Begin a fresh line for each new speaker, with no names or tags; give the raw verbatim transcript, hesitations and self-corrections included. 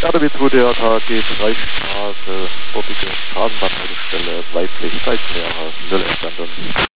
R W zwei D R K G drei Straße, Bobbige Straßenbahnhaltestelle, weiblich, Seitenlehrer, null Entstanden.